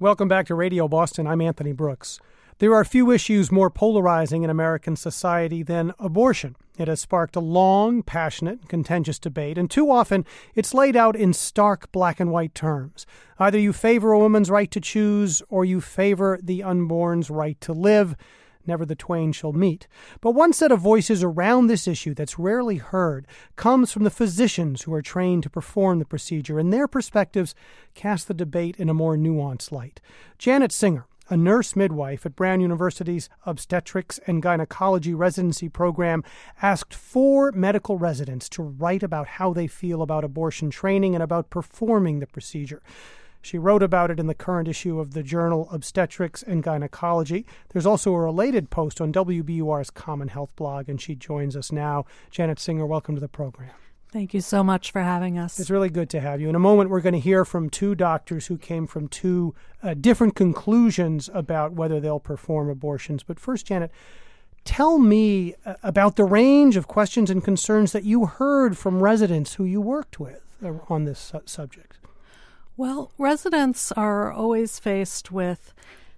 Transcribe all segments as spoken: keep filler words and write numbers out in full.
Welcome back to Radio Boston. I'm Anthony Brooks. There are few issues more polarizing in American society than abortion. It has sparked a long, passionate, and contentious debate, and too often it's laid out in stark black and white terms. Either you favor a woman's right to choose, or you favor the unborn's right to live. Never the twain shall meet. But one set of voices around this issue that's rarely heard comes from the physicians who are trained to perform the procedure, and their perspectives cast the debate in a more nuanced light. Janet Singer, a nurse midwife at Brown University's Obstetrics and Gynecology Residency Program, asked four medical residents to write about how they feel about abortion training and about performing the procedure. She wrote about it in the current issue of the journal Obstetrics and Gynecology. There's also a related post on W B U R's Common Health blog, and she joins us now. Janet Singer, welcome to the program. Thank you so much for having us. It's really good to have you. In a moment, we're going to hear from two doctors who came from two uh, different conclusions about whether they'll perform abortions. But first, Janet, tell me uh, about the range of questions and concerns that you heard from residents who you worked with uh, on this su- subject. Well, residents are always faced with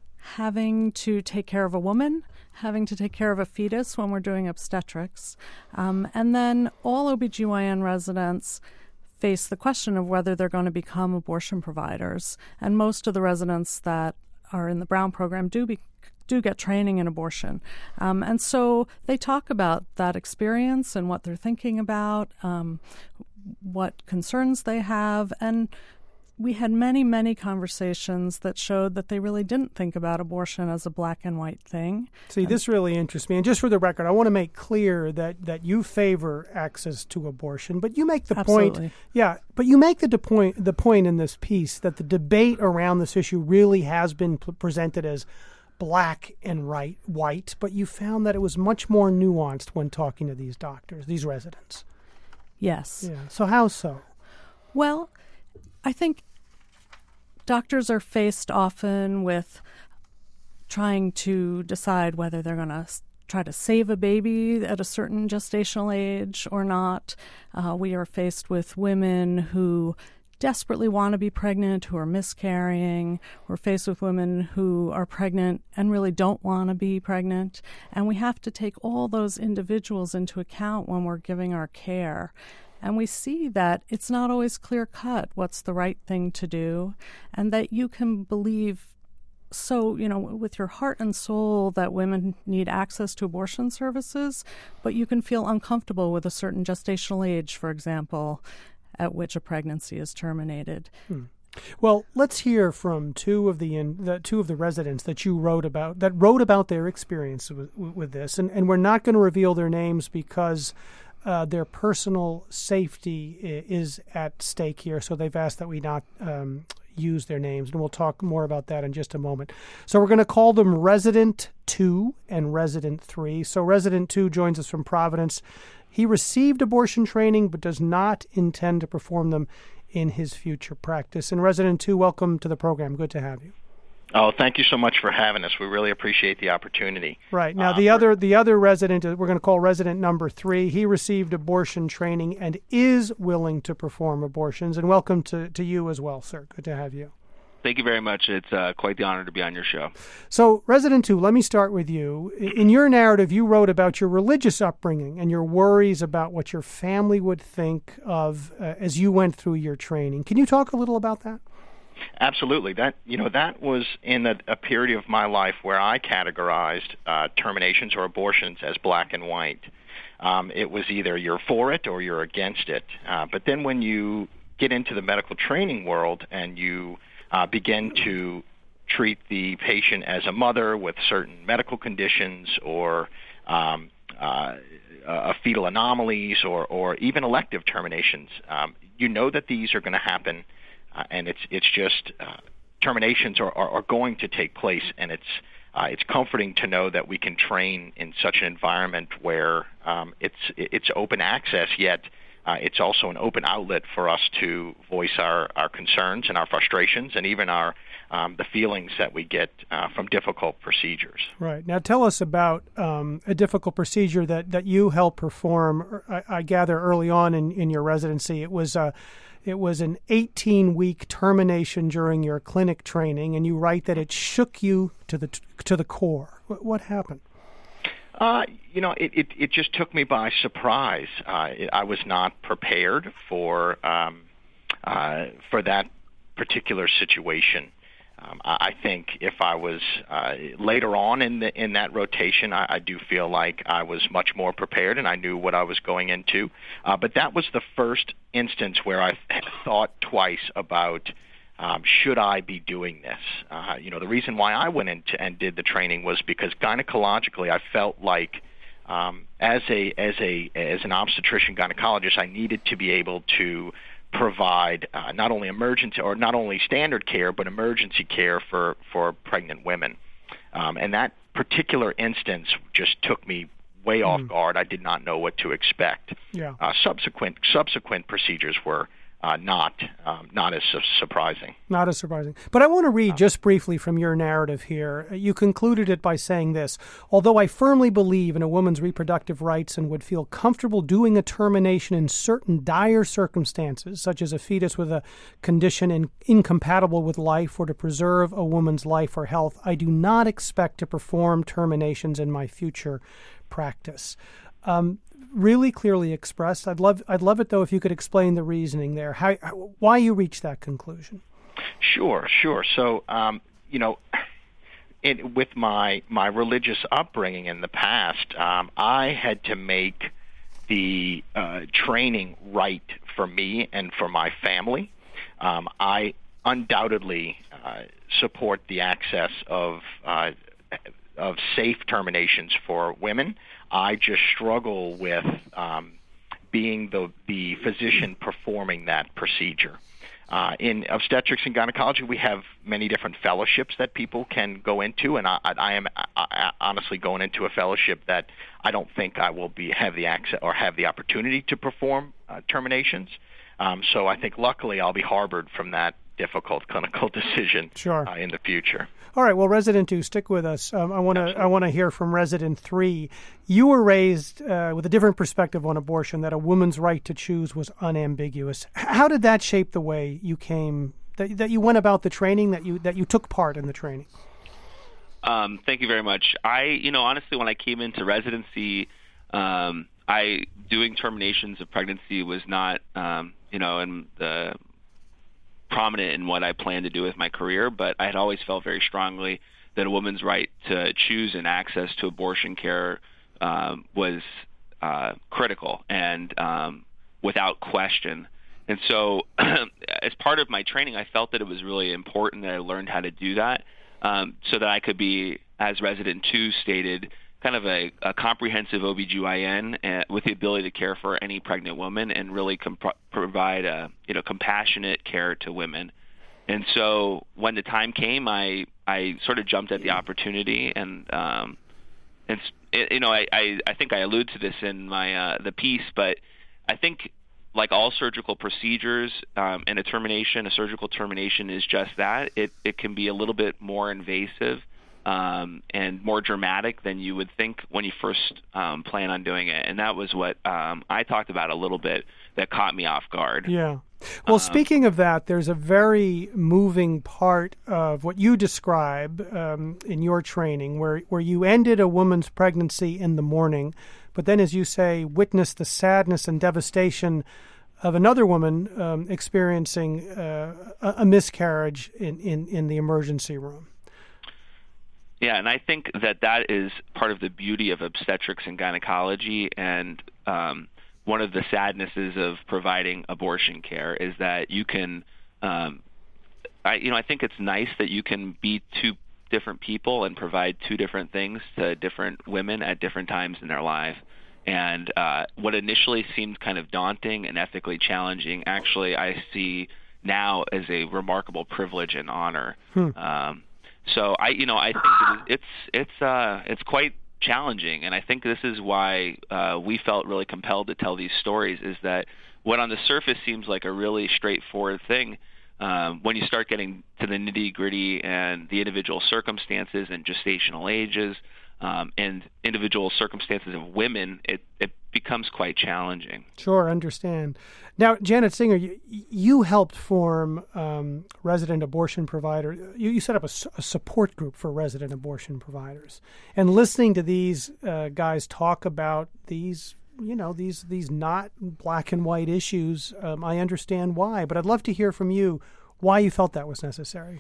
having to take care of a woman, having to take care of a fetus when we're doing obstetrics. Um, and then all O B G Y N residents face the question of whether they're going to become abortion providers. And most of the residents that are in the Brown program do be, do get training in abortion. Um, and so they talk about that experience and what they're thinking about, um, what concerns they have, and we had many, many conversations that showed that they really didn't think about abortion as a black and white thing. See, and this really interests me. And just for the record, I want to make clear that, that you favor access to abortion, but you make the Absolutely. point. Yeah, but you make the de- point the point in this piece that the debate around this issue really has been p- presented as black and right, white, but you found that it was much more nuanced when talking to these doctors, these residents. Yes. Yeah. So how so? Well, I think doctors are faced often with trying to decide whether they're going to try to save a baby at a certain gestational age or not. Uh, we are faced with women who desperately want to be pregnant, who are miscarrying. We're faced with women who are pregnant and really don't want to be pregnant. And we have to take all those individuals into account when we're giving our care. And we see that it's not always clear-cut what's the right thing to do, and that you can believe so, you know, with your heart and soul that women need access to abortion services, but you can feel uncomfortable with a certain gestational age, for example, at which a pregnancy is terminated. Hmm. Well, let's hear from two of the, in, the two of the residents that you wrote about, that wrote about their experience with, with this, and, and we're not going to reveal their names because Uh, their personal safety is at stake here, so they've asked that we not um, use their names, and we'll talk more about that in just a moment. So we're going to call them Resident two and Resident three. So Resident two joins us from Providence. He received abortion training but does not intend to perform them in his future practice. And Resident two, welcome to the program. Good to have you. Oh, thank you so much for having us. We really appreciate the opportunity. Right. Now, uh, the other the other resident, we're going to call resident number three, he received abortion training and is willing to perform abortions. And welcome to, to you as well, sir. Good to have you. Thank you very much. It's uh, quite the honor to be on your show. So, Resident two, let me start with you. In your narrative, you wrote about your religious upbringing and your worries about what your family would think of uh, as you went through your training. Can you talk a little about that? Absolutely. That you know that was in a, a period of my life where I categorized uh, terminations or abortions as black and white. Um, it was either you're for it or you're against it. Uh, but then when you get into the medical training world and you uh, begin to treat the patient as a mother with certain medical conditions or um, uh, uh, fetal anomalies or, or even elective terminations, um, you know that these are going to happen. Uh, and it's it's just uh, terminations are, are, are going to take place, and it's uh, it's comforting to know that we can train in such an environment where um, it's it's open access, yet uh, it's also an open outlet for us to voice our, our concerns and our frustrations and even our um, the feelings that we get uh, from difficult procedures. Right. Now tell us about um, a difficult procedure that, that you helped perform, I, I gather, early on in, in your residency. It was a It was an eighteen-week termination during your clinic training, and you write that it shook you to the to the core. What, what happened? Uh, you know, it, it, it just took me by surprise. Uh, it, I was not prepared for um, uh, for that particular situation. Um, I, I think if I was uh, later on in the in that rotation, I, I do feel like I was much more prepared and I knew what I was going into. Uh, but that was the first instance where I th- thought twice about um, should I be doing this. Uh, you know, the reason why I went into and did the training was because gynecologically I felt like um, as a as a as an obstetrician gynecologist I needed to be able to provide uh, not only emergency or not only standard care, but emergency care for, for pregnant women. Um, and that particular instance just took me way mm. off guard. I did not know what to expect. Yeah. Uh, subsequent subsequent procedures were uh, not um, not as su- surprising. Not as surprising. But I want to read just briefly from your narrative here. You concluded it by saying this: although I firmly believe in a woman's reproductive rights and would feel comfortable doing a termination in certain dire circumstances, such as a fetus with a condition in, incompatible with life or to preserve a woman's life or health, I do not expect to perform terminations in my future practice. Um, really clearly expressed. I'd love I'd love it, though, if you could explain the reasoning there, how, why you reached that conclusion. Sure, sure. So, um, you know, it, with my, my religious upbringing in the past, um, I had to make the uh, training right for me and for my family. Um, I undoubtedly uh, support the access of uh, of safe terminations for women. I just struggle with um, being the the physician performing that procedure. Uh, in obstetrics and gynecology, we have many different fellowships that people can go into, and I, I am I, honestly going into a fellowship that I don't think I will be have the access or have the opportunity to perform uh, terminations. Um, so I think luckily I'll be harbored from that difficult clinical decision sure. uh, in the future. All right. Well, resident two, stick with us. Um, I want to I want to hear from resident three. You were raised uh, with a different perspective on abortion, that a woman's right to choose was unambiguous. How did that shape the way you came that, that you went about the training, that you that you took part in the training? Um, thank you very much. I, you know, honestly, when I came into residency, um, I doing terminations of pregnancy was not, um, you know, in the prominent in what I planned to do with my career, but I had always felt very strongly that a woman's right to choose and access to abortion care um, was uh, critical and um, without question. And so as part of my training, I felt that it was really important that I learned how to do that um, so that I could be, as Resident two stated, kind of a, a comprehensive O B G Y N uh, with the ability to care for any pregnant woman and really comp- provide a, you know, compassionate care to women. And so when the time came, I, I sort of jumped at the opportunity, and um, and it, you know I, I, I think I allude to this in my uh, the piece, but I think like all surgical procedures, um, and a termination, a surgical termination is just that. It it can be a little bit more invasive Um, and more dramatic than you would think when you first um, plan on doing it. And that was what um, I talked about a little bit that caught me off guard. Yeah. Well, um, speaking of that, there's a very moving part of what you describe um, in your training where, where you ended a woman's pregnancy in the morning, but then, as you say, witnessed the sadness and devastation of another woman um, experiencing uh, a, a miscarriage in, in, in the emergency room. Yeah, and I think that that is part of the beauty of obstetrics and gynecology, and um, one of the sadnesses of providing abortion care is that you can, um, I, you know, I think it's nice that you can be two different people and provide two different things to different women at different times in their life. And uh, what initially seemed kind of daunting and ethically challenging, actually, I see now as a remarkable privilege and honor. Hmm. Um, So I, you know, I think it's it's uh, it's quite challenging, and I think this is why uh, we felt really compelled to tell these stories. Is that what on the surface seems like a really straightforward thing, um, when you start getting to the nitty-gritty and the individual circumstances and gestational ages um, and individual circumstances of women, it, it becomes quite challenging. Sure, understand. Now, Janet Singer, you, you helped form um, resident abortion provider. You, you set up a, a support group for resident abortion providers. And listening to these uh, guys talk about these, you know, these these not black and white issues, um, I understand why. But I'd love to hear from you why you felt that was necessary.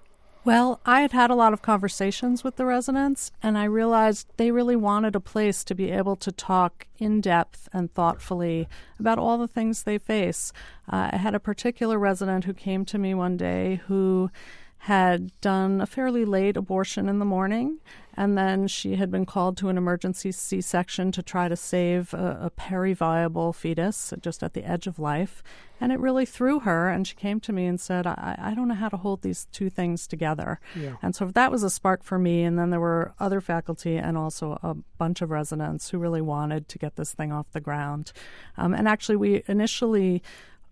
Well, I had had a lot of conversations with the residents, and I realized they really wanted a place to be able to talk in depth and thoughtfully about all the things they face. Uh, I had a particular resident who came to me one day who had done a fairly late abortion in the morning, and then she had been called to an emergency C-section to try to save a, a peri-viable fetus just at the edge of life. And it really threw her, and she came to me and said, I, I don't know how to hold these two things together. Yeah. And so that was a spark for me, and then there were other faculty and also a bunch of residents who really wanted to get this thing off the ground. Um, and actually, we initially,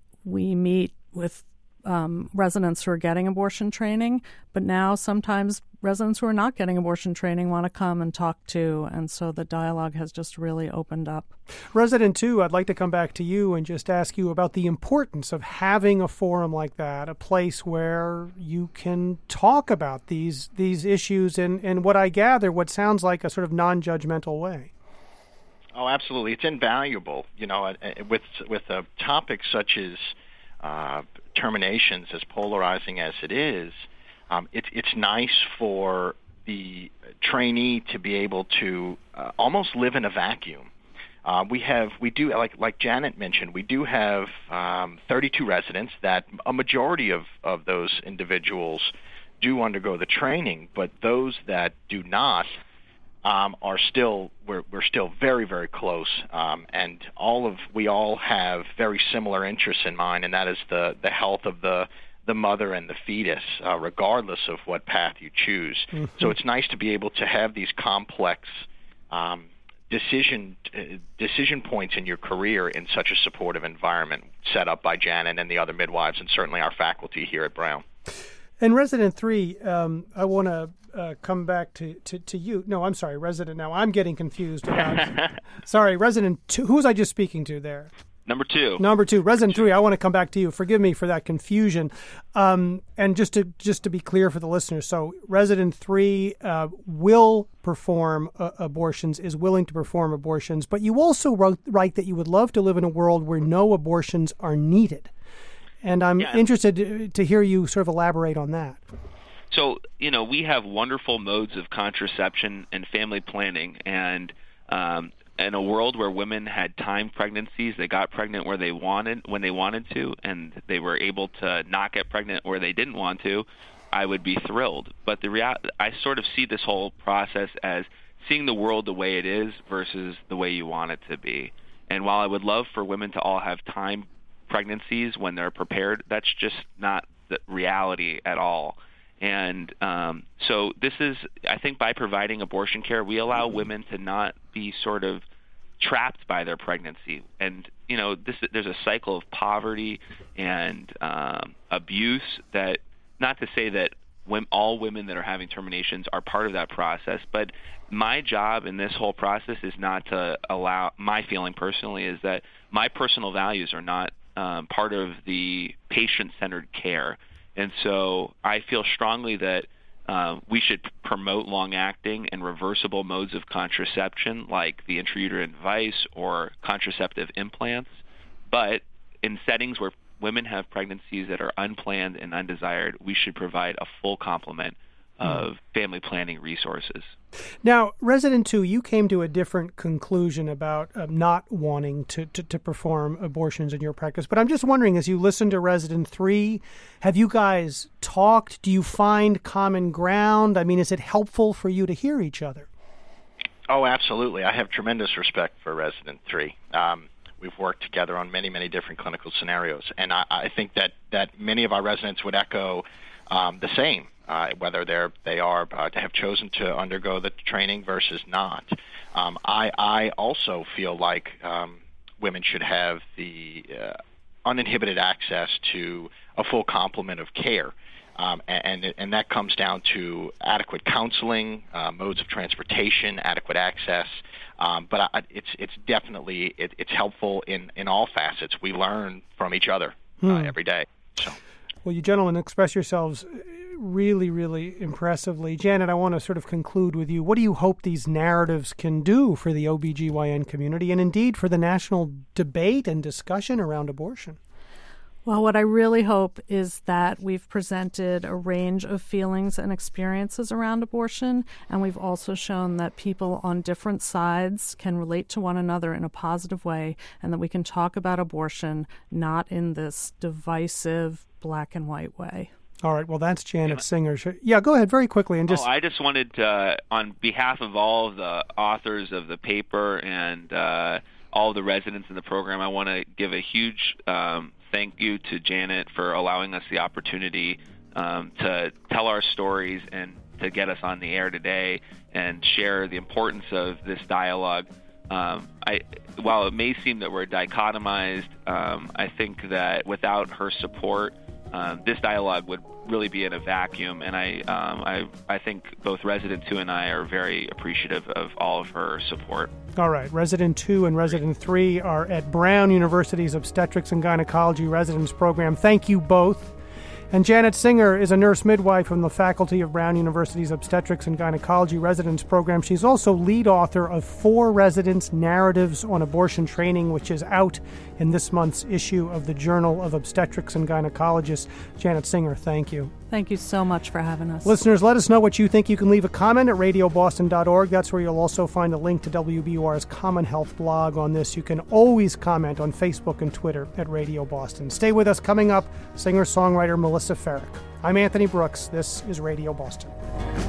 we meet with Um, residents who are getting abortion training, but now sometimes residents who are not getting abortion training want to come and talk too, and so the dialogue has just really opened up. Resident two, I'd like to come back to you and just ask you about the importance of having a forum like that, a place where you can talk about these these issues in, in what I gather, what sounds like a sort of non-judgmental way. Oh, absolutely. It's invaluable. You know, with, with a topic such as uh, terminations, as polarizing as it is, um, it, it's nice for the trainee to be able to uh, almost live in a vacuum. Uh, we have, we do, like like Janet mentioned, we do have um, thirty-two residents that a majority of, of those individuals do undergo the training, but those that do not um, are still, we're, we're still very, very close, um, and all of, we all have very similar interests in mind, and that is the, the health of the the mother and the fetus, uh, regardless of what path you choose. Mm-hmm. So it's nice to be able to have these complex um, decision uh, decision points in your career in such a supportive environment set up by Janet and the other midwives, and certainly our faculty here at Brown. And Resident three, um, I want to uh, come back to, to, to you. No, I'm sorry, Resident now. I'm getting confused about Sorry, Resident two. Who was I just speaking to there? Number two. Number two. Resident three, I want to come back to you. Forgive me for that confusion. Um, and just to just to be clear for the listeners, so Resident three uh, will perform uh, abortions, is willing to perform abortions, but you also wrote, write that you would love to live in a world where no abortions are needed. And I'm yeah. interested to, to hear you sort of elaborate on that. So, you know, we have wonderful modes of contraception and family planning, and um, in a world where women had timed pregnancies, they got pregnant where they wanted, when they wanted to, and they were able to not get pregnant where they didn't want to, I would be thrilled. But the rea- I sort of see this whole process as seeing the world the way it is versus the way you want it to be. And while I would love for women to all have timed pregnancies when they're prepared, that's just not the reality at all. And um, so this is, I think by providing abortion care, we allow women to not be sort of trapped by their pregnancy. And, you know, this, there's a cycle of poverty and um, abuse that, not to say that when all women that are having terminations are part of that process, but my job in this whole process is not to allow, my feeling personally is that my personal values are not um, part of the patient-centered care. And so I feel strongly that uh, we should promote long-acting and reversible modes of contraception like the intrauterine device or contraceptive implants. But in settings where women have pregnancies that are unplanned and undesired, we should provide a full complement of family planning resources. Now, Resident two, you came to a different conclusion about uh, not wanting to, to, to perform abortions in your practice. But I'm just wondering, as you listen to Resident three, have you guys talked? Do you find common ground? I mean, is it helpful for you to hear each other? Oh, absolutely. I have tremendous respect for Resident three. Um, we've worked together on many, many different clinical scenarios. And I, I think that, that many of our residents would echo um, the same. Uh, whether they're they are uh, to have chosen to undergo the training versus not. Um, I I also feel like um, women should have the uh, uninhibited access to a full complement of care. Um, and, and that comes down to adequate counseling, uh, modes of transportation, adequate access. Um, but I, it's it's definitely it, it's helpful in, in all facets. We learn from each other hmm. uh, every day. So, well, you gentlemen express yourselves really, really impressively. Janet, I want to sort of conclude with you. What do you hope these narratives can do for the O B G Y N community and indeed for the national debate and discussion around abortion? Well, what I really hope is that we've presented a range of feelings and experiences around abortion, and we've also shown that people on different sides can relate to one another in a positive way, and that we can talk about abortion not in this divisive black and white way. All right. Well, that's Janet Singer. Yeah, go ahead very quickly. and just. Oh, I just wanted to, on behalf of all of the authors of the paper and uh, all of the residents in the program, I want to give a huge um, thank you to Janet for allowing us the opportunity um, to tell our stories and to get us on the air today and share the importance of this dialogue. Um, I, while it may seem that we're dichotomized, um, I think that without her support, um, this dialogue would really be in a vacuum. And I, um, I, I think both Resident two and I are very appreciative of all of her support. All right. Resident two and Resident three are at Brown University's Obstetrics and Gynecology Residence Program. Thank you both. And Janet Singer is a nurse midwife from the faculty of Brown University's Obstetrics and Gynecology Residence Program. She's also lead author of Four Residents' Narratives on Abortion Training, which is out in this month's issue of the Journal of Obstetrics and Gynecologists. Janet Singer, thank you. Thank you so much for having us. Listeners, let us know what you think. You can leave a comment at radio boston dot org. That's where you'll also find a link to W B U R's Common Health blog on this. You can always comment on Facebook and Twitter at Radio Boston. Stay with us. Coming up, singer-songwriter Melissa Ferrick. I'm Anthony Brooks. This is Radio Boston.